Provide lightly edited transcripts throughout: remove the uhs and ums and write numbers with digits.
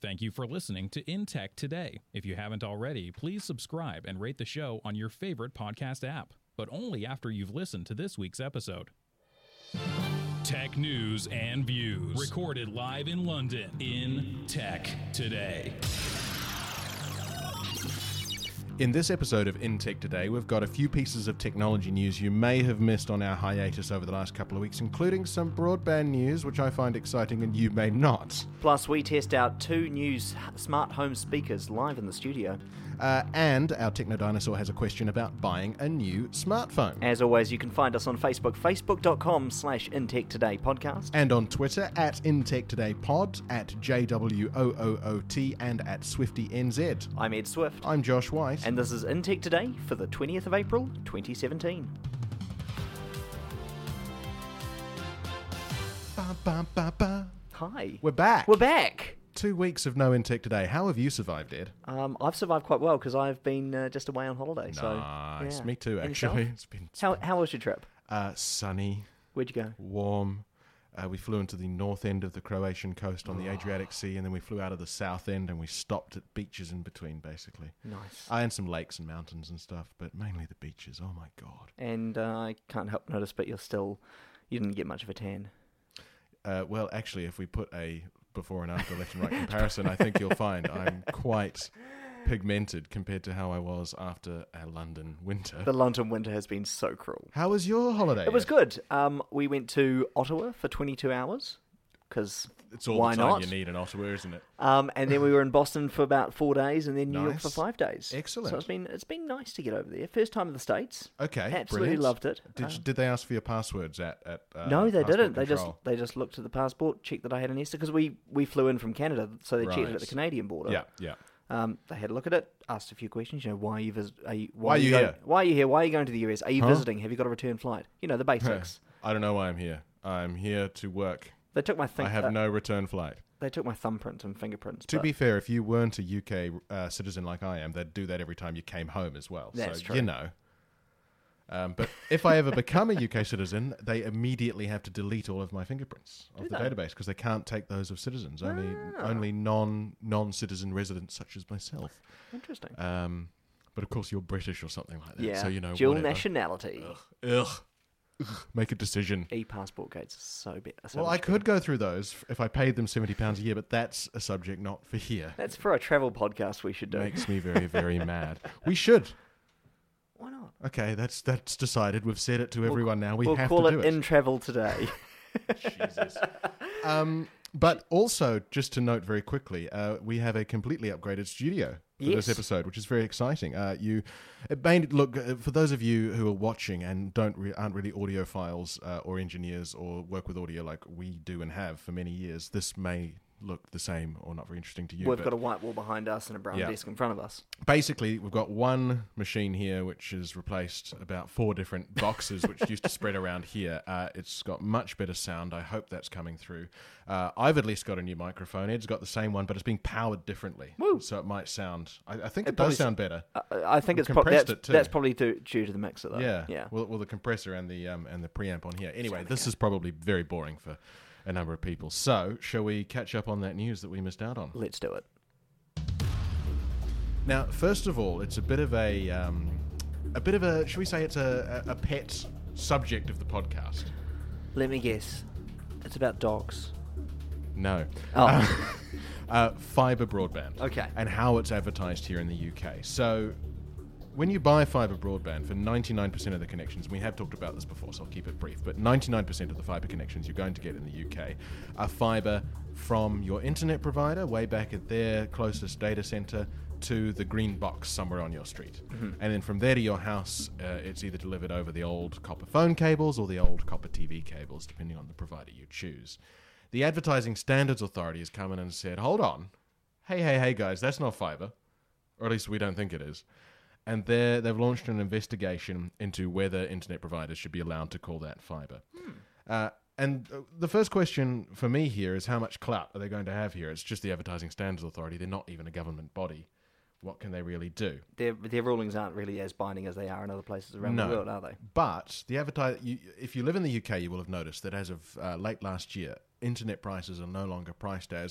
Thank you for listening to In Tech Today. If you haven't already, please subscribe and rate the show on your favorite podcast app, but only after you've listened to this week's episode. Tech news and views. Recorded live in London. In Tech Today. In this episode of In Tech Today, we've got a few pieces of technology news you may have missed on our hiatus over the last couple of weeks, including some broadband news, which I find exciting and you may not. Plus, we test out 2 new smart home speakers live in the studio. And our Techno Dinosaur has a question about buying a new smartphone. As always, you can find us on Facebook, facebook.com/InTechTodayPodcast. And on Twitter, at InTechTodayPod, at JWOOOT, and at SwiftyNZ. I'm Ed Swift. I'm Josh White. And this is In Tech Today for the 20th of April, 2017. Ba, ba, ba, ba. Hi. We're back. We're back. 2 weeks of no In Tech Today. How have you survived, Ed? I've survived quite well because I've been just away on holiday. Nice. So, yeah. Me too, And actually. yourself? It's been How was your trip? sunny, Where'd you go? warm. We flew into the north end of the Croatian coast on the Adriatic Sea, and then we flew out of the south end, and we stopped at beaches in between, basically. Nice. And some lakes and mountains and stuff, but mainly the beaches. Oh, my God. And I can't help notice, but you didn't get much of a tan. Well, actually, if we put a before and after left and right comparison, I think you'll find I'm quite pigmented compared to how I was after a London winter. The London winter has been so cruel. How was your holiday? It was Ed? good. We went to Ottawa for 22 hours, because It's all why the time not? you need in Ottawa, isn't it? And then we were in Boston for about 4 days, and then New York Nice. for 5 days. Excellent. So it's been nice to get over there. First time in the States. Okay, Absolutely brilliant. loved it. Did they ask for your passwords at No, they passport didn't. control? They just looked at the passport, checked that I had an ESTA, because we flew in from Canada, so they checked it Right. at the Canadian border. Yeah. They had a look at it, asked a few questions. Why are you here? Why are you here? Why are you here? Why are you going to the US? Are you Huh? visiting? Have you got a return flight? The basics. I don't know why I'm here. I'm here to work. They took my I have no return flight. They took my thumbprint and fingerprints. To but be fair, if you weren't a UK citizen like I am, they'd do that every time you came home as well. That's so, true. you know. But if I ever become a UK citizen, they immediately have to delete all of my fingerprints off the database because they can't take those of citizens. Only non-citizen residents such as myself. Interesting. But of course, you're British or something like that. Yeah. So, you know, Dual whatever. nationality. Ugh. Make a decision. E-passport gates are so bad. Well, I could go through those if I paid them £70 a year, but that's a subject not for here. That's for a travel podcast we should do. Makes me very, very mad. We should. Why not? Okay, that's decided. We've said it to everyone now. We We'll have call to it do it. In Travel Today. Jesus. But also, just to note very quickly, we have a completely upgraded studio for this Yes. episode, which is very exciting. It made look for those of you who are watching and aren't really audiophiles or engineers or work with audio like we do and have for many years. This may look the same or not very interesting to you. We've but got a white wall behind us and a brown Yeah. desk in front of us. basically, we've got one machine here which has replaced about 4 different boxes which used to spread around here. It's got much better sound. I hope that's coming through. I've at least got a new microphone. Ed's got the same one, but it's being powered differently. Woo. So it might sound... I think it probably does sound better. I think We've it's compressed it too. that's probably due to the mixer, though. Yeah. Yeah. Well, the compressor and the preamp on here. Anyway, this is probably very boring for a number of people. So, shall we catch up on that news that we missed out on? Let's do it. Now, first of all, it's a bit of a should we say it's a pet subject of the podcast? Let me guess. It's about dogs. No. Oh. Fibre broadband. Okay. And how it's advertised here in the UK. So, when you buy fibre broadband, for 99% of the connections, and we have talked about this before, so I'll keep it brief, but 99% of the fibre connections you're going to get in the UK are fibre from your internet provider, way back at their closest data centre, to the green box somewhere on your street. And then from there to your house, it's either delivered over the old copper phone cables or the old copper TV cables, depending on the provider you choose. The Advertising Standards Authority has come in and said, hold on, hey guys, that's not fibre, or at least we don't think it is. And they've launched an investigation into whether internet providers should be allowed to call that fibre. And the first question for me here is how much clout are they going to have here? It's just the Advertising Standards Authority. They're not even a government body. What can they really do? Their rulings aren't really as binding as they are in other places around the world, are they? But if you live in the UK, you will have noticed that as of late last year, internet prices are no longer priced as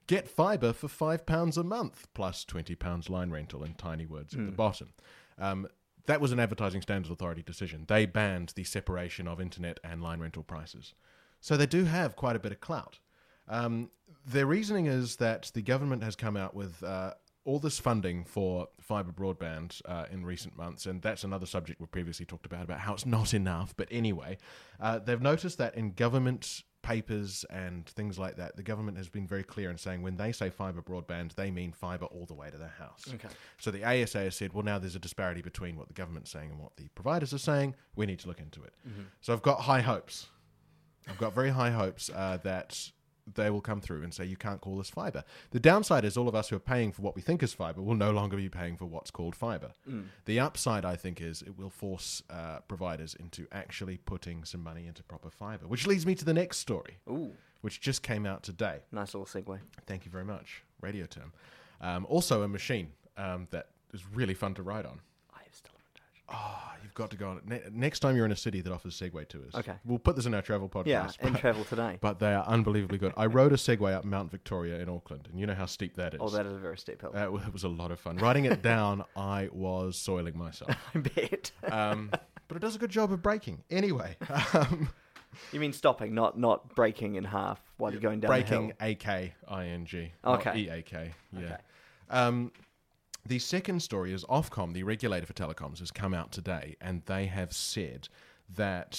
Get fibre for £5 a month, plus £20 line rental in tiny words at the bottom. That was an Advertising Standards Authority decision. They banned the separation of internet and line rental prices. So they do have quite a bit of clout. Their reasoning is that the government has come out with all this funding for fibre broadband in recent months, and that's another subject we've previously talked about how it's not enough. But anyway, they've noticed that in government papers and things like that, the government has been very clear in saying when they say fibre broadband, they mean fibre all the way to the house. Okay. So the ASA has said, well, now there's a disparity between what the government's saying and what the providers are saying. We need to look into it. So I've got high hopes. I've got very high hopes that they will come through and say you can't call this fibre. The downside is all of us who are paying for what we think is fibre will no longer be paying for what's called fibre. The upside, I think, is it will force providers into actually putting some money into proper fibre, which leads me to the next story, which just came out today. Nice little segue. Thank you very much. Radio term. Also a machine that is really fun to ride on. I have still haven't touched. Oh, you've got to go on it. Next time you're in a city that offers Segway tours. Okay. We'll put this in our travel podcast. Yeah, in Travel Today. But they are unbelievably good. I rode a Segway up Mount Victoria in Auckland, and you know how steep that is. Oh, that is a very steep hill. It was a lot of fun. Riding it down, I was soiling myself. I bet. But it does a good job of braking. Anyway. You mean stopping, not breaking in half while you're going down braking, the hill? A-K-I-N-G. Okay. Not E-A-K. Yeah. Okay. The second story is Ofcom, the regulator for telecoms, has come out today, and they have said that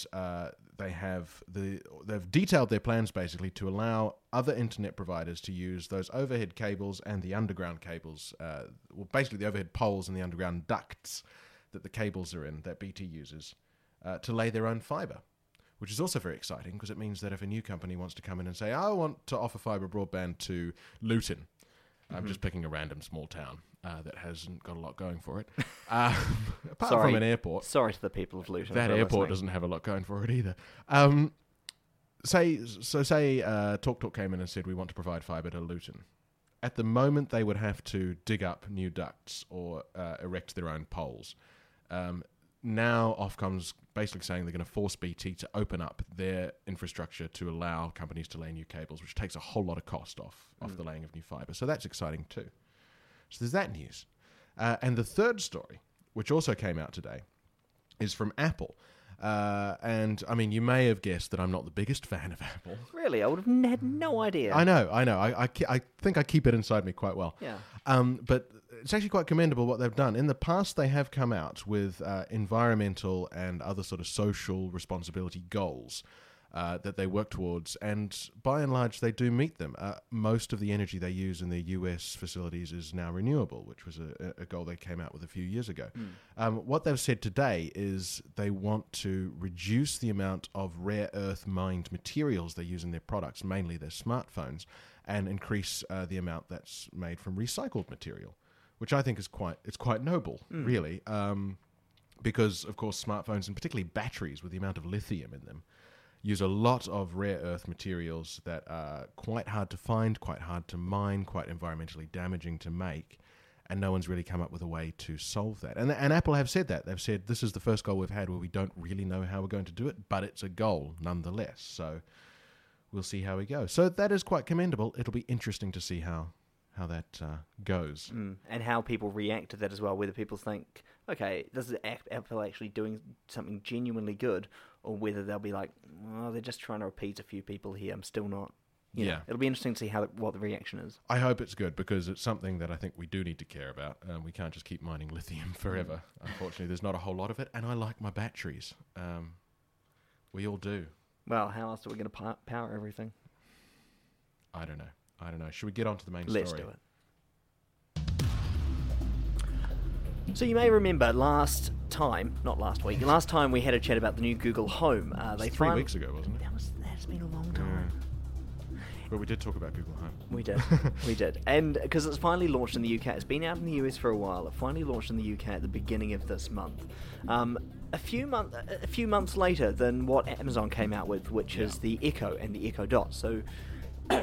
they've detailed their plans basically to allow other internet providers to use those overhead cables and the underground cables, basically the overhead poles and the underground ducts that the cables are in that BT uses, to lay their own fibre. Which is also very exciting because it means that if a new company wants to come in and say, I want to offer fibre broadband to Luton, I'm just picking a random small town that hasn't got a lot going for it. Apart from an airport. Sorry to the people of Luton. That airport doesn't have a lot going for it either. Say TalkTalk came in and said we want to provide fibre to Luton. At the moment, they would have to dig up new ducts or erect their own poles. Now Ofcom's basically saying they're going to force BT to open up their infrastructure to allow companies to lay new cables, which takes a whole lot of cost off the laying of new fibre. So that's exciting too. So there's that news. And the third story, which also came out today, is from Apple. And, I mean, you may have guessed that I'm not the biggest fan of Apple. Really? I would have had no idea. I know. I think I keep it inside me quite well. Yeah. But it's actually quite commendable what they've done. In the past, they have come out with environmental and other sort of social responsibility goals that they work towards, and by and large, they do meet them. Most of the energy they use in their US facilities is now renewable, which was a goal they came out with a few years ago. What they've said today is they want to reduce the amount of rare earth mined materials they use in their products, mainly their smartphones, and increase the amount that's made from recycled material, which I think is quite noble, really, because, of course, smartphones, and particularly batteries with the amount of lithium in them, use a lot of rare earth materials that are quite hard to find, quite hard to mine, quite environmentally damaging to make, and no one's really come up with a way to solve that. And Apple have said that. They've said this is the first goal we've had where we don't really know how we're going to do it, but it's a goal nonetheless. So we'll see how we go. So that is quite commendable. It'll be interesting to see how that goes. And how people react to that as well, whether people think, okay, this is Apple actually doing something genuinely good, or whether they'll be like, well, they're just trying to appease a few people here. I'm still not. You know, it'll be interesting to see what the reaction is. I hope it's good, because it's something that I think we do need to care about. We can't just keep mining lithium forever. Unfortunately, there's not a whole lot of it, and I like my batteries. We all do. Well, how else are we going to power everything? I don't know. Should we get on to the main story? Let's do it. So you may remember last time we had a chat about the new Google Home. It was 3 weeks ago, wasn't it? That's been a long time. But we did talk about Google Home. We did. And because it's finally launched in the UK. It's been out in the US for a while. It finally launched in the UK at the beginning of this month. A few months later than what Amazon came out with, which is the Echo and the Echo Dot. So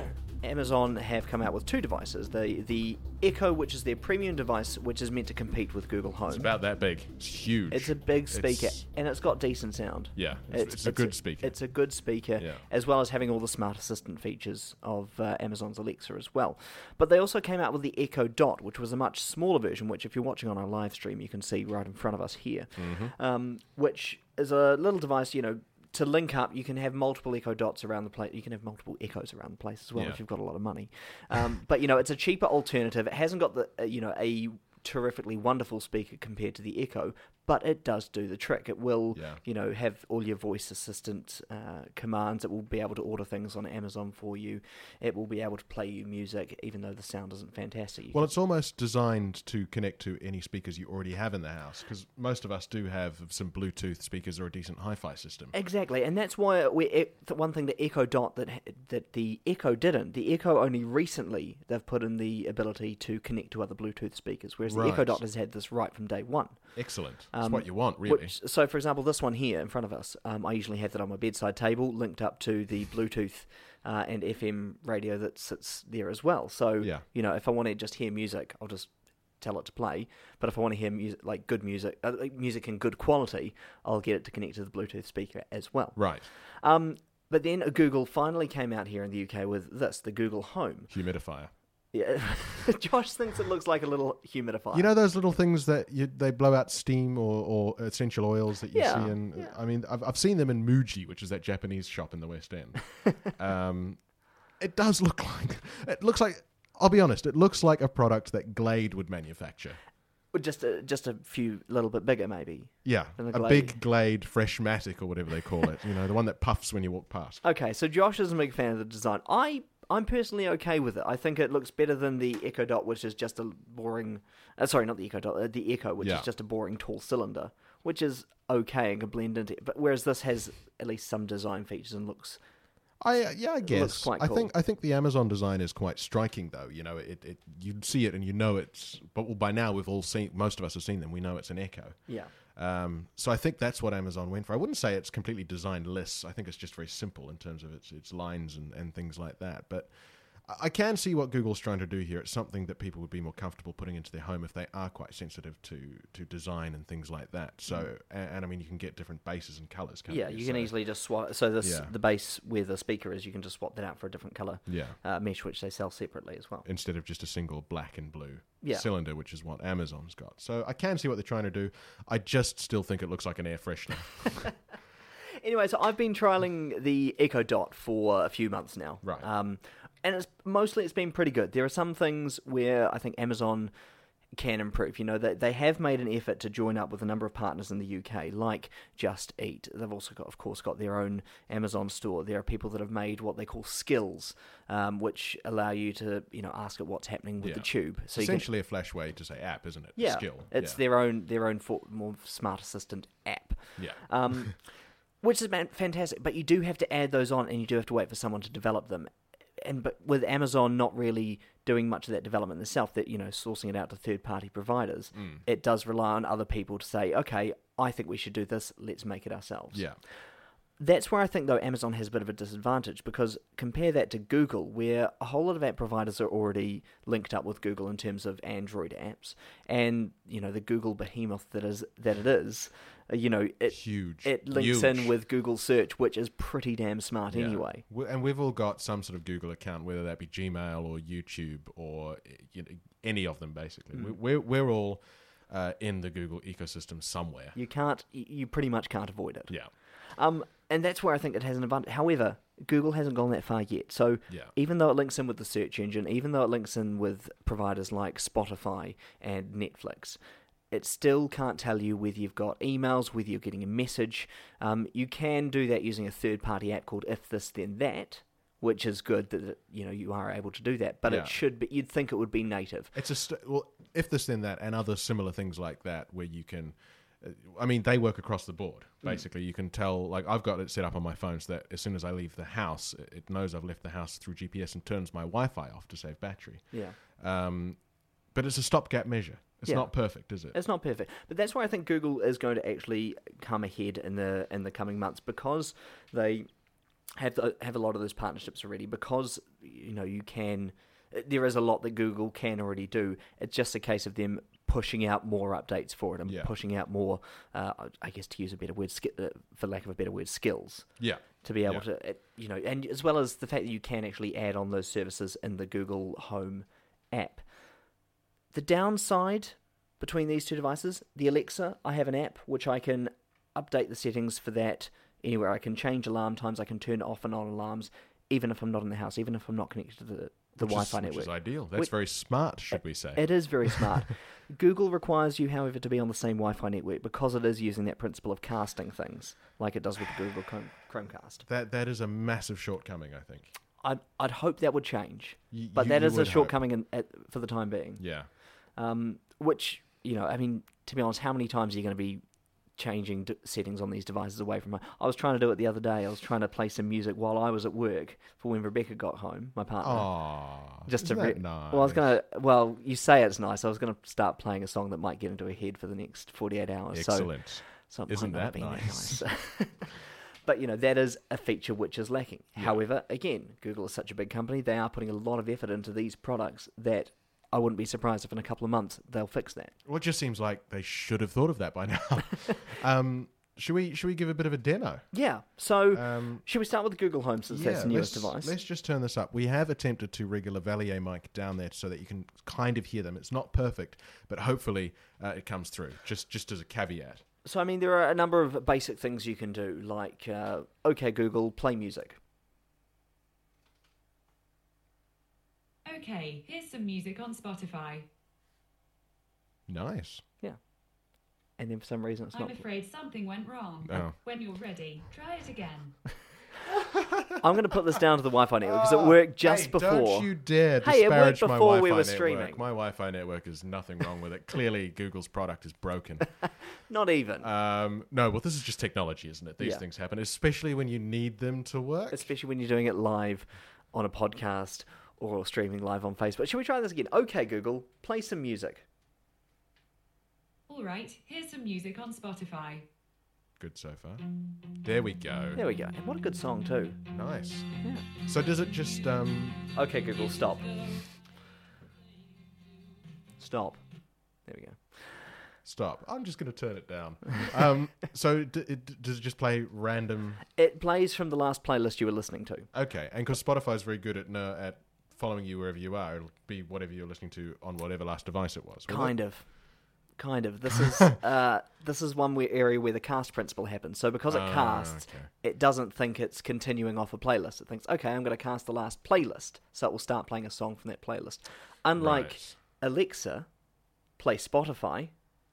Amazon have come out with two devices. The Echo, which is their premium device, which is meant to compete with Google Home. It's about that big. It's huge. It's a big speaker, and it's got decent sound. Yeah, it's a good speaker. It's a good speaker, as well as having all the smart assistant features of Amazon's Alexa as well. But they also came out with the Echo Dot, which was a much smaller version, which if you're watching on our live stream, you can see right in front of us here, which is a little device, to link up. You can have multiple Echo Dots around the place. You can have multiple Echoes around the place as well if you've got a lot of money. But it's a cheaper alternative. It hasn't got the a terrifically wonderful speaker compared to the Echo, but it does do the trick. It will, have all your voice assistant commands. It will be able to order things on Amazon for you. It will be able to play you music, even though the sound isn't fantastic. Well, it's almost designed to connect to any speakers you already have in the house, because most of us do have some Bluetooth speakers or a decent hi-fi system. Exactly, and that's why the one thing the Echo Dot that the Echo didn't. The Echo only recently they've put in the ability to connect to other Bluetooth speakers, whereas the Echo Dot has had this right from day one. Excellent. That's what you want, really. So, for example, this one here in front of us, I usually have that on my bedside table, linked up to the Bluetooth and FM radio that sits there as well. So, if I want to just hear music, I'll just tell it to play. But if I want to hear music, like good music, music in good quality, I'll get it to connect to the Bluetooth speaker as well. Right. But then Google finally came out here in the UK with this, the Google Home Humidifier. Yeah, Josh thinks it looks like a little humidifier. You know those little things that they blow out steam or essential oils that you see in... Yeah. I mean, I've seen them in Muji, which is that Japanese shop in the West End. It does look like... It looks like... I'll be honest, it looks like a product that Glade would manufacture. Just a few little bit bigger, maybe. Yeah, a big Glade Freshmatic or whatever they call it. The one that puffs when you walk past. Okay, so Josh is a big fan of the design. I'm personally okay with it. I think it looks better than the Echo Dot, which is just a boring... sorry, not the Echo Dot, the Echo, which is just a boring tall cylinder, which is okay and can blend into it. But whereas this has at least some design features and looks... I guess. Looks quite cool. I think the Amazon design is quite striking, though. You see it and it's... But by now we've all seen... Most of us have seen them. We know it's an Echo. Yeah. So I think that's what Amazon went for. I wouldn't say it's completely designed-less. I think it's just very simple in terms of its lines and things like that. But I can see what Google's trying to do here. It's something that people would be more comfortable putting into their home if they are quite sensitive to design and things like that. So, and I mean, you can get different bases and colours, can't you? Yeah, you can easily just swap. So the base where the speaker is, you can just swap that out for a different colour mesh, which they sell separately as well. Instead of just a single black and blue cylinder, which is what Amazon's got. So I can see what they're trying to do. I just still think it looks like an air freshener. Anyway, so I've been trialling the Echo Dot for a few months now. Right. And it's been pretty good. There are some things where I think Amazon can improve. They have made an effort to join up with a number of partners in the UK, like Just Eat. They've also got their own Amazon store. There are people that have made what they call skills, which allow you to ask it what's happening with the tube. So essentially a flash way to say app, isn't it? Yeah, Skill. It's their own more smart assistant app. Yeah. Which is fantastic, but you do have to add those on, and you do have to wait for someone to develop them. But with Amazon not really doing much of that development themselves, that sourcing it out to third-party providers, it does rely on other people to say, okay, I think we should do this, let's make it ourselves. Yeah. That's where I think, though, Amazon has a bit of a disadvantage, because compare that to Google, where a whole lot of app providers are already linked up with Google in terms of Android apps, and the Google behemoth that it is, huge. It links in with Google Search, which is pretty damn smart anyway. And we've all got some sort of Google account, whether that be Gmail or YouTube or any of them, basically. We're all in the Google ecosystem somewhere. You pretty much can't avoid it. Yeah. And that's where I think it has an advantage. However, Google hasn't gone that far yet. So even though it links in with the search engine, even though it links in with providers like Spotify and Netflix, it still can't tell you whether you've got emails, whether you're getting a message. You can do that using a third-party app called If This Then That, which is good that you are able to do that. But it should be. You'd think it would be native. It's If This Then That, and other similar things like that, where you can. I mean, they work across the board. Basically, you can tell. Like, I've got it set up on my phone so that as soon as I leave the house, it knows I've left the house through GPS and turns my Wi-Fi off to save battery. Yeah. But it's a stopgap measure. It's not perfect, is it? It's not perfect, but that's why I think Google is going to actually come ahead in the coming months, because they have a lot of those partnerships already, because you can. There is a lot that Google can already do. It's just a case of them pushing out more updates for it and pushing out more, I guess, to use a better word, for lack of a better word, skills. Yeah. To be able to, and as well as the fact that you can actually add on those services in the Google Home app. The downside between these two devices, the Alexa, I have an app which I can update the settings for that anywhere. I can change alarm times, I can turn off and on alarms, even if I'm not in the house, even if I'm not connected to the Wi-Fi network. Which is ideal. That's very smart, should we say. It is very smart. Google requires you, however, to be on the same Wi-Fi network because it is using that principle of casting things, like it does with the Google Chromecast. That is a massive shortcoming, I think. I'd hope that would change, but that is a shortcoming for the time being. Yeah. Which, to be honest, how many times are you going to be changing settings on these devices away from home? I was trying to do it the other day. I was trying to play some music while I was at work for when Rebecca got home, my partner. Aww, just isn't that nice? Well, I was going to. Well, you say it's nice. I was going to start playing a song that might get into her head for the next 48 hours. Excellent. So isn't that nice? But that is a feature which is lacking. Yeah. However, again, Google is such a big company. They are putting a lot of effort into these products that I wouldn't be surprised if in a couple of months they'll fix that. Well, it just seems like they should have thought of that by now. Should we give a bit of a demo? Yeah. So, should we start with the Google Home since that's the newest device? Let's just turn this up. We have attempted to rig a lavalier mic down there so that you can kind of hear them. It's not perfect, but hopefully it comes through, just as a caveat. So, there are a number of basic things you can do, like, OK, Google, play music. Okay, here's some music on Spotify. Nice. Yeah. And then for some reason it's not... I'm afraid something went wrong. Oh. When you're ready, try it again. I'm going to put this down to the Wi-Fi network because it worked just before. Don't you dare disparage it worked before my Wi-Fi we were network. streaming. My Wi-Fi network is nothing wrong with it. Clearly, Google's product is broken. Not even. No, well, this is just technology, isn't it? These things happen, especially when you need them to work. Especially when you're doing it live on a podcast or streaming live on Facebook. Should we try this again? Okay, Google, play some music. All right, here's some music on Spotify. Good so far. There we go. There we go. And what a good song, too. Nice. Yeah. So does it just... Okay, Google, stop. Stop. There we go. Stop. I'm just going to turn it down. So does it just play random... It plays from the last playlist you were listening to. Okay, and because Spotify is very good at following you wherever you are, it'll be whatever you're listening to on whatever last device it was. Kind of. This is one area where the cast principle happens. So because it casts, it doesn't think it's continuing off a playlist. It thinks, okay, I'm going to cast the last playlist, so it will start playing a song from that playlist. Unlike Alexa, play Spotify.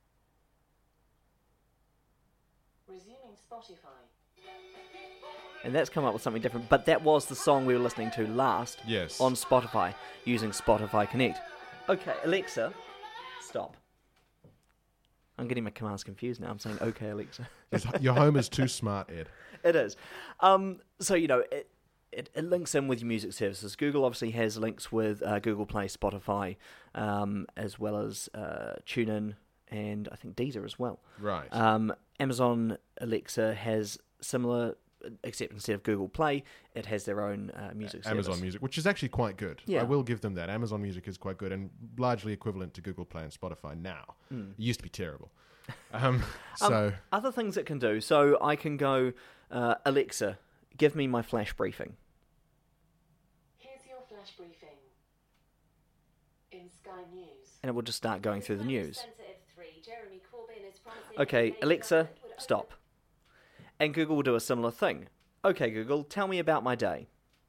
Resuming Spotify. And that's come up with something different. But that was the song we were listening to last on Spotify, using Spotify Connect. Okay, Alexa, stop. I'm getting my commands confused now. I'm saying, okay, Alexa. Your home is too smart, Ed. It is. So, it links in with your music services. Google obviously has links with Google Play, Spotify, as well as TuneIn, and I think Deezer as well. Right. Amazon Alexa has similar, except instead of Google Play, it has their own music service. Amazon Music, which is actually quite good. Yeah. I will give them that. Amazon Music is quite good and largely equivalent to Google Play and Spotify now. It used to be terrible. Other things it can do. So I can go, Alexa, give me my flash briefing. Here's your flash briefing. In Sky News. And it will just start going through the news. Okay, Alexa, stop. And Google will do a similar thing. Okay, Google, tell me about my day.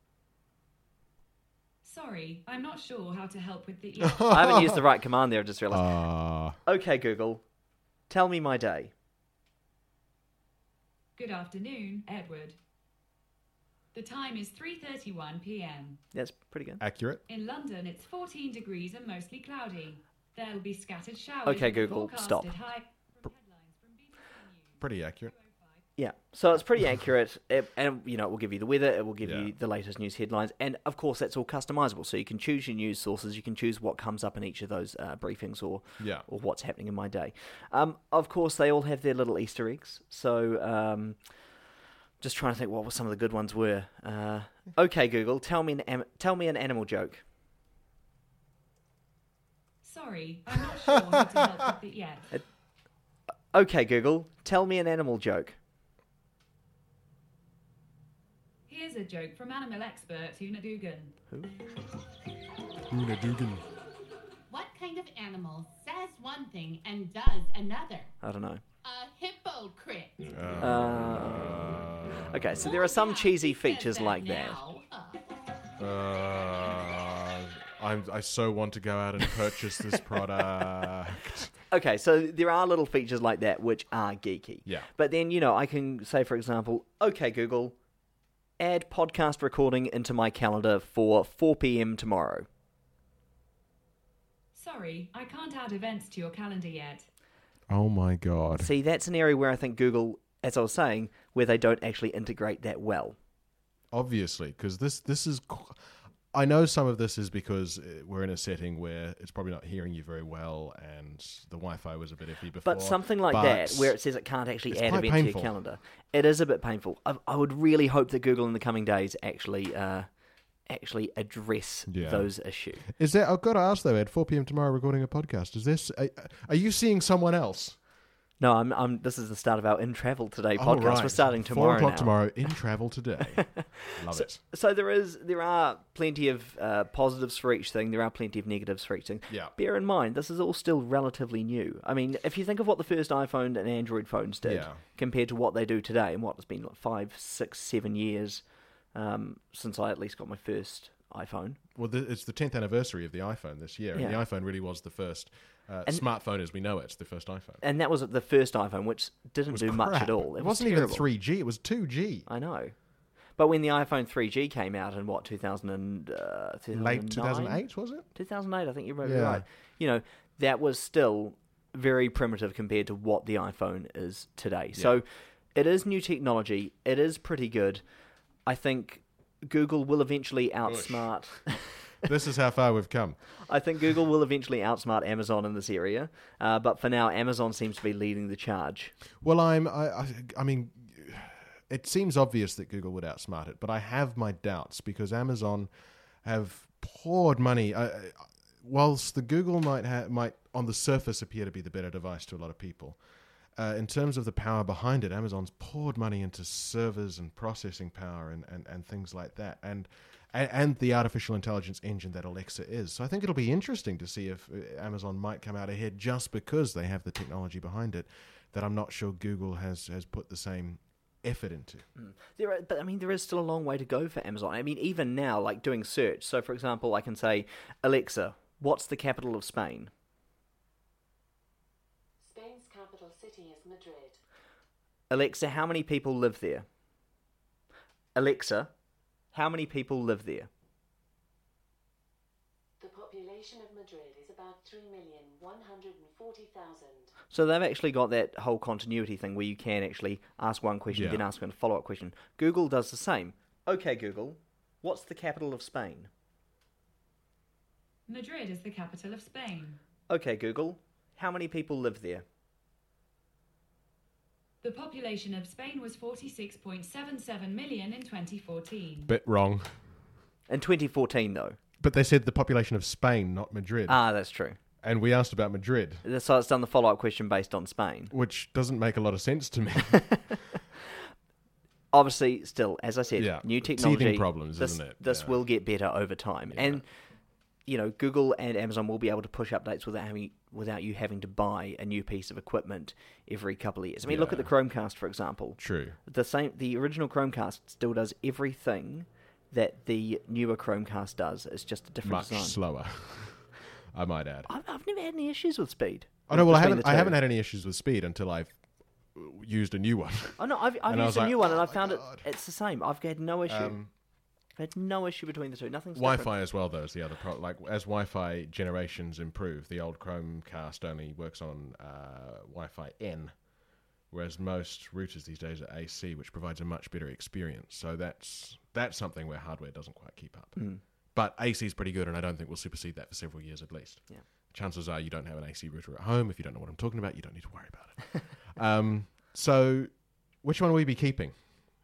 Sorry, I'm not sure how to help with the... I haven't used the right command there, I just realised. Okay, Google, tell me my day. Good afternoon, Edward. The time is 3:31 p.m. That's pretty good. Accurate. In London, it's 14 degrees and mostly cloudy. There will be scattered showers. Okay, Google, stop. Pretty accurate. Yeah, so it's pretty accurate, and it will give you the weather, it will give you the latest news headlines, and of course that's all customizable, so you can choose your news sources, you can choose what comes up in each of those briefings or what's happening in my day. Of course, they all have their little Easter eggs, so Just trying to think what some of the good ones were. Okay, Google, tell me an animal joke. Sorry, I'm not sure how to help with it yet. Okay, Google, tell me an animal joke. Here's a joke from animal expert Una Dugan. Una Dugan. What kind of animal says one thing and does another? I don't know. A hypocrite. Okay, so there are some Yeah, cheesy he says features like that. now. I so want to go out and purchase this product. Okay, so there are little features like that which are geeky. Yeah. But then, I can say, for example, okay, Google, add podcast recording into my calendar for 4 p.m. tomorrow. Sorry, I can't add events to your calendar yet. Oh my god. See, that's an area where I think Google, as I was saying, where they don't actually integrate that well. Obviously, because this is... I know some of this is because we're in a setting where it's probably not hearing you very well and the Wi-Fi was a bit iffy before. But something like that, where it says it can't actually it's add quite events to painful. your calendar, it is a bit painful. I would really hope that Google in the coming days actually address Yeah. those issues. Is there... I've got to ask though, at 4 p.m. tomorrow recording a podcast, is this... Are you seeing someone else? No, I'm. This is the start of our In Travel Today Oh, podcast. right. We're starting 4 tomorrow o'clock now. tomorrow in travel today. Love it. So there are plenty of positives for each thing. There are plenty of negatives for each thing. Yeah. Bear in mind, this is all still relatively new. I mean, if you think of what the first iPhone and Android phones did Yeah. compared to what they do today, and what it's been like 5, 6, 7 years since I at least got my first iPhone. Well, it's the 10th anniversary of the iPhone this year, and Yeah. the iPhone really was the first smartphone as we know it. It's the first iPhone. And that was the first iPhone, which didn't It was do much crap. at all. It was wasn't terrible. even 3G. It was 2G. I know. But when the iPhone 3G came out in what, 2009? Late 2008, was it? 2008, I think you're Yeah. right. That was still very primitive compared to what the iPhone is today. So it is new technology. It is pretty good. I think Google will eventually outsmart... This is how far we've come. I think Google will eventually outsmart Amazon in this area. But for now, Amazon seems to be leading the charge. Well, I mean, it seems obvious that Google would outsmart it, but I have my doubts because Amazon have poured money. Whilst the Google might on the surface appear to be the better device to a lot of people, in terms of the power behind it, Amazon's poured money into servers and processing power and things like that, and the artificial intelligence engine that Alexa is. So I think it'll be interesting to see if Amazon might come out ahead just because they have the technology behind it that I'm not sure Google has put the same effort into. There is still a long way to go for Amazon. I mean, even now, like doing search. So, for example, I can say, Alexa, what's the capital of Spain? Spain's capital city is Madrid. Alexa, how many people live there? Alexa, how many people live there? The population of Madrid is about 3,140,000. So they've actually got that whole continuity thing where you can actually ask one question, Yeah. then ask a follow-up question. Google does the same. Okay, Google, what's the capital of Spain? Madrid is the capital of Spain. Okay, Google, how many people live there? The population of Spain was 46.77 million in 2014. Bit wrong. In 2014, though. But they said the population of Spain, not Madrid. Ah, that's true. And we asked about Madrid, So it's done the follow-up question based on Spain. which doesn't make a lot of sense to me. Obviously, still, as I said, Yeah. new technology. Teething problems, this, isn't it? This Yeah. will get better over time. Yeah. And, Google and Amazon will be able to push updates without you having to buy a new piece of equipment every couple of years. I mean, look at the Yeah. Chromecast, for example. True. The original Chromecast still does everything that the newer Chromecast does. It's just a different Much design. slower, I might add. I've never had any issues with speed. Oh no, well I between the haven't. I two. haven't had any issues with speed until I've used a new one. Oh no, I've And I used was a like, new one and "Oh I've my found God." it's the same. I've had no issue. I've had no issue between the two. Nothing's Wi-Fi as well, though, is the other problem. Like as Wi-Fi generations improve, the old Chromecast only works on Wi-Fi N, whereas most routers these days are AC, which provides a much better experience. So that's something where hardware doesn't quite keep up. But AC is pretty good, and I don't think we'll supersede that for several years at least. Yeah. Chances are you don't have an AC router at home. If you don't know what I'm talking about, you don't need to worry about it. So, which one will we be keeping?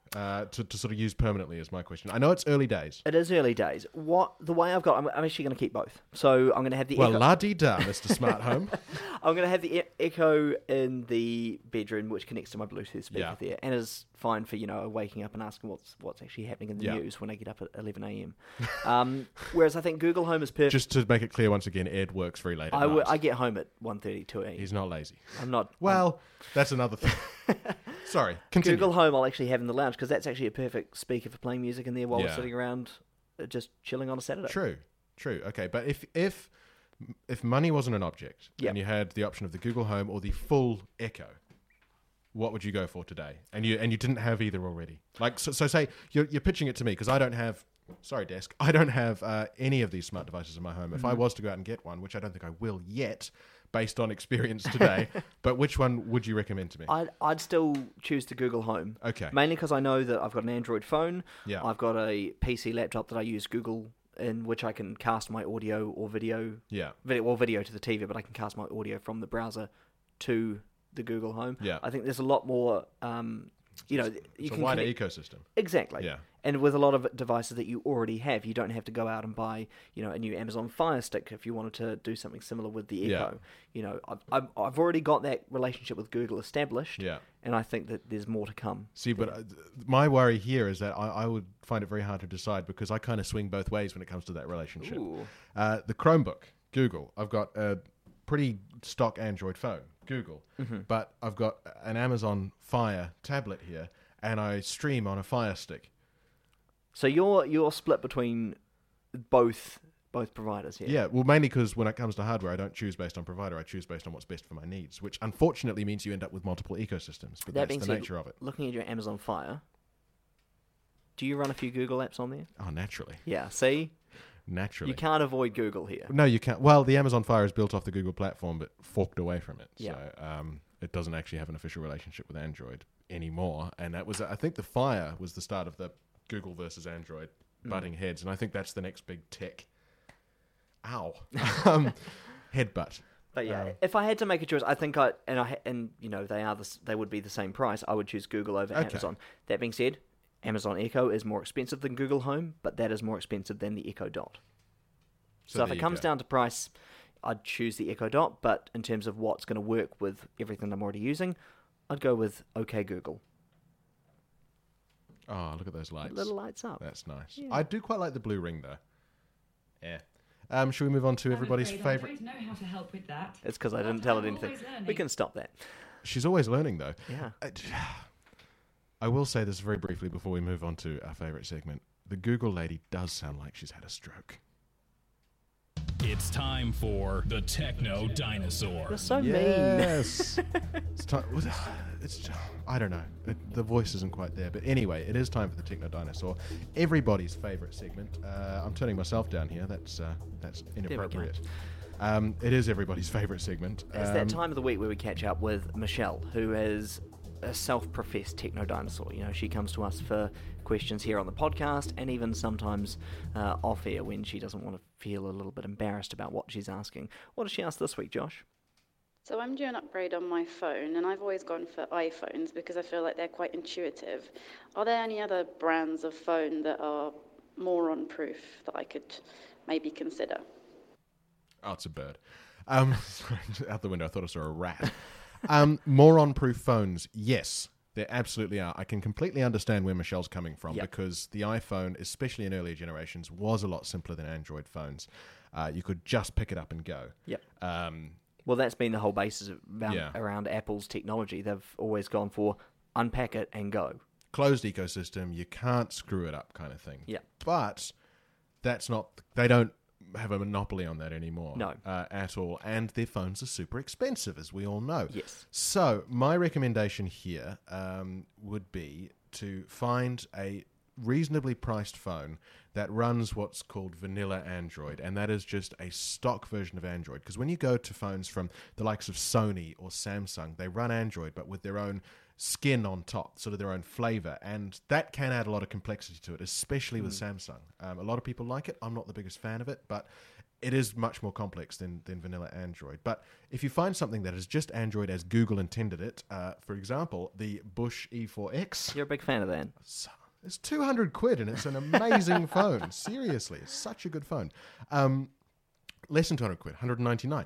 to sort of use permanently is my question. I know it's early days. It is early days. The way I've got, I'm actually going to keep both. So I'm going to have the Well, Echo. la-di-da, Mr. Smart Home. I'm going to have the Echo in the bedroom, which connects to my Bluetooth speaker there, and is fine for waking up and asking what's actually happening in the news when I get up at 11 a.m. Whereas I think Google Home is perfect. Just to make it clear once again, Ed works very late at night. I get home at 1:30, 2 a.m. He's not lazy. I'm not. Well, that's another thing. Sorry, continue. Google Home I'll actually have in the lounge because that's actually a perfect speaker for playing music in there while we're Yeah. sitting around just chilling on a Saturday. True. Okay, but if money wasn't an object Yep. and you had the option of the Google Home or the full Echo, what would you go for today? And you didn't have either already. Like so say you're pitching it to me because I don't have. Sorry, desk. I don't have any of these smart devices in my home. If I was to go out and get one, which I don't think I will yet, based on experience today, but which one would you recommend to me? I'd still choose the Google Home. Okay. Mainly because I know that I've got an Android phone. Yeah. I've got a PC laptop that I use Google in, which I can cast my audio or video. Yeah. Video to the TV, but I can cast my audio from the browser to the Google Home. Yeah. I think there's a lot more. You It's a can wider connect- ecosystem. Exactly. Yeah. And with a lot of devices that you already have, you don't have to go out and buy, a new Amazon Fire Stick if you wanted to do something similar with the Echo. I've already got that relationship with Google established. Yeah. And I think that there's more to come. See, but my worry here is that I would find it very hard to decide because I kind of swing both ways when it comes to that relationship. Ooh. The Chromebook, Google. I've got a pretty stock Android phone, Google, but I've got an Amazon Fire tablet here, and I stream on a Fire Stick. So you're split between both providers here. Yeah, well, mainly because when it comes to hardware, I don't choose based on provider. I choose based on what's best for my needs, which unfortunately means you end up with multiple ecosystems. But That that's being the said, nature of it. looking at your Amazon Fire, do you run a few Google apps on there? Oh, naturally. Yeah. See, Naturally. you can't avoid Google here. No, you can't. Well, the Amazon Fire is built off the Google platform, but forked away from it. Yeah. So it doesn't actually have an official relationship with Android anymore. And that was, I think, the Fire was the start of the Google versus Android butting heads, and I think that's the next big tech. Ow, headbutt. But yeah, if I had to make a choice, I think they would be the same price. I would choose Google over Okay. Amazon. That being said, Amazon Echo is more expensive than Google Home, but that is more expensive than the Echo Dot. So if there it you comes go. down to price, I'd choose the Echo Dot. But in terms of what's going to work with everything I'm already using, I'd go with OK Google. Oh, look at those lights. Little lights up. That's nice. Yeah. I do quite like the blue ring, though. Yeah. Should we move on to everybody's I'm afraid favourite? I don't know how to help with that. It's because I But didn't tell it I'm anything. always learning. We can stop that. She's always learning, though. Yeah. I will say this very briefly before we move on to our favourite segment. The Google lady does sound like she's had a stroke. It's time for the Techno Dinosaur. You're so mean. Yes. It's time. It's. I don't know. The voice isn't quite there, but anyway, it is time for the Techno Dinosaur, everybody's favourite segment. I'm turning myself down here. That's inappropriate. It is everybody's favourite segment. It's that time of the week where we catch up with Michelle, who is a self-professed techno dinosaur. She comes to us for questions here on the podcast, and even sometimes off air when she doesn't want to feel a little bit embarrassed about what she's asking. What did she ask this week, Josh? So I'm due an upgrade on my phone, and I've always gone for iPhones because I feel like they're quite intuitive. Are there any other brands of phone that are moron-proof that I could maybe consider? Oh, it's a bird. Sorry, out the window, I thought I saw a rat. Moron-proof phones, yes, there absolutely are. I can completely understand where Michelle's coming from because the iPhone, especially in earlier generations, was a lot simpler than Android phones. You could just pick it up and go. Yep. Um, Well, that's been the whole basis Yeah. around Apple's technology. They've always gone for unpack it and go. closed ecosystem, you can't screw it up kind of thing. Yeah. But that's not, they don't have a monopoly on that anymore. No. At all. And their phones are super expensive, as we all know. Yes. So my recommendation here would be to find a reasonably priced phone that runs what's called vanilla Android, and that is just a stock version of Android. Because when you go to phones from the likes of Sony or Samsung, they run Android, but with their own skin on top, sort of their own flavor, and that can add a lot of complexity to it, especially with Samsung. A lot of people like it. I'm not the biggest fan of it, but it is much more complex than vanilla Android. But if you find something that is just Android as Google intended it, for example, the Bush E4X, You're a big fan of that. it's 200 quid and it's an amazing phone. Seriously, it's such a good phone. Less than 200 quid, 199.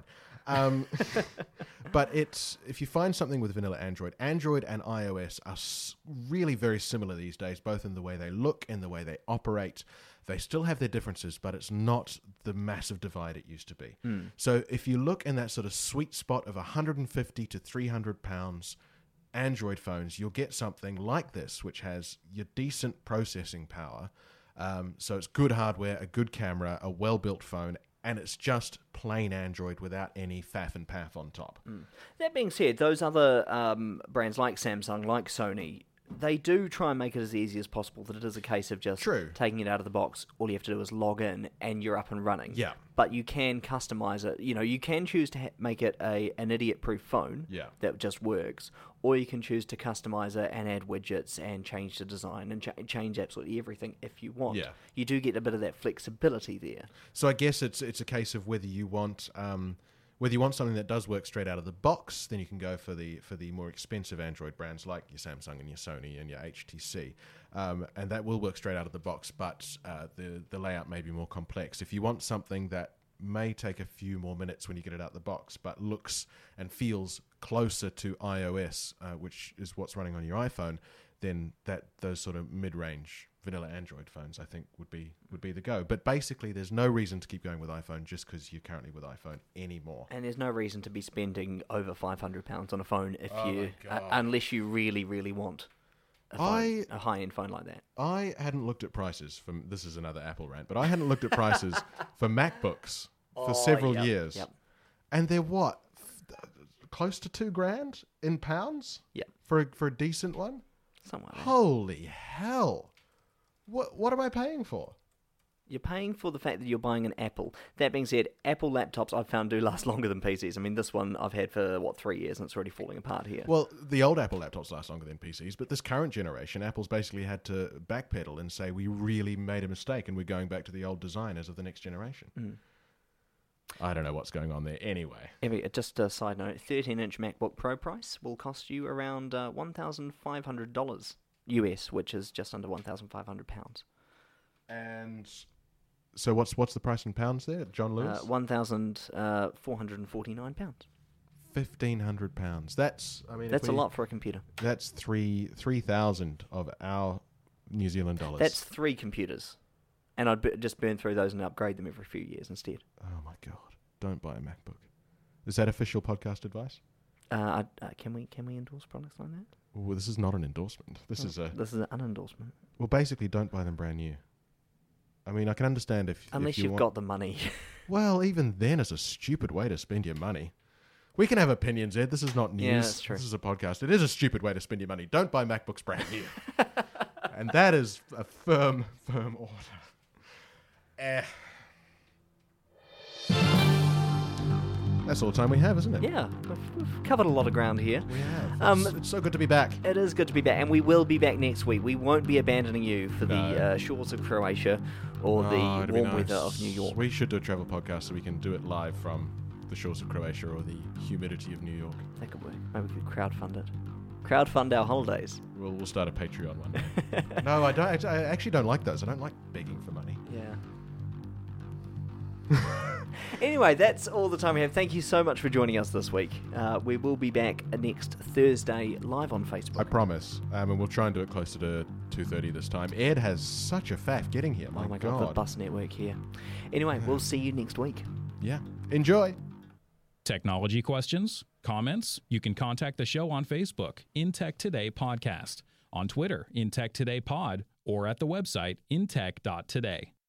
But if you find something with vanilla Android and iOS are really very similar these days, both in the way they look and the way they operate. They still have their differences, but it's not the massive divide it used to be. So if you look in that sort of sweet spot of 150 to 300 pounds Android phones, you'll get something like this, which has your decent processing power. So it's good hardware, a good camera, a well-built phone, and it's just plain Android without any faff and paff on top. That being said, those other brands like Samsung, like Sony, they do try and make it as easy as possible, that it is a case of just taking it out of the box. All you have to do is log in and you're up and running. Yeah. But you can customize it. You know, you can choose to make it an idiot-proof phone that just works, or you can choose to customize it and add widgets and change the design and change absolutely everything if you want. Yeah. You do get a bit of that flexibility there. So I guess it's a case of whether you want something that does work straight out of the box, then you can go for the more expensive Android brands like your Samsung and your Sony and your HTC, and that will work straight out of the box. But the layout may be more complex. If you want something that may take a few more minutes when you get it out the box, but looks and feels closer to iOS, which is what's running on your iPhone, then those sort of mid-range vanilla Android phones, I think, would be the go. But basically, there's no reason to keep going with iPhone just because you're currently with iPhone anymore. And there's no reason to be spending over £500 on a phone unless you really, really want a high-end phone like that. I hadn't looked at prices this is another Apple rant, but I hadn't looked at prices for MacBooks for several years. Yep. And they're what? Close to $2,000 in pounds? Yep. For a decent one? Something like that. Holy hell. What am I paying for? You're paying for the fact that you're buying an Apple. That being said, Apple laptops I've found do last longer than PCs. I mean, this one I've had for, 3 years, and it's already falling apart here. Well, the old Apple laptops last longer than PCs, but this current generation, Apple's basically had to backpedal and say, we really made a mistake, and we're going back to the old design as of the next generation. I don't know what's going on there. Anyway. Just a side note, 13-inch MacBook Pro price will cost you around $1,500 US, which is just under £1,500. And so what's the price in pounds there, John Lewis? £1,449. £1,500. That's a lot for a computer. That's 3,000 of our New Zealand dollars. That's 3 computers, and I'd just burn through those and upgrade them every few years instead. Oh my god! Don't buy a MacBook. Is that official podcast advice? Can we endorse products like that? Well, this is not an endorsement. This is an unendorsement. Well, basically, don't buy them brand new. I mean, I can understand unless you've got the money. Well, even then, it's a stupid way to spend your money. We can have opinions, Ed. This is not news. Yeah, that's true. This is a podcast. It is a stupid way to spend your money. Don't buy MacBooks brand new. And that is a firm order. That's all the time we have, isn't it? Yeah, we've covered a lot of ground here. We have. It's so good to be back. It is good to be back, and we will be back next week. We won't be abandoning you for the shores of Croatia or the warm weather of New York. We should do a travel podcast so we can do it live from the shores of Croatia or the humidity of New York. That could work. Maybe we could crowdfund it. Crowdfund our holidays. We'll start a Patreon one. No, I don't. I actually don't like those. I don't like begging for money. Yeah. Anyway, that's all the time we have. Thank you so much for joining us this week. We will be back next Thursday live on Facebook. I promise. And we'll try and do it closer to 2:30 this time. Ed has such a faff getting here. My God, the bus network here. Anyway, we'll see you next week. Yeah. Enjoy. Technology questions? Comments? You can contact the show on Facebook, In Tech Today Podcast, on Twitter, In Tech Today Pod, or at the website, intech.today.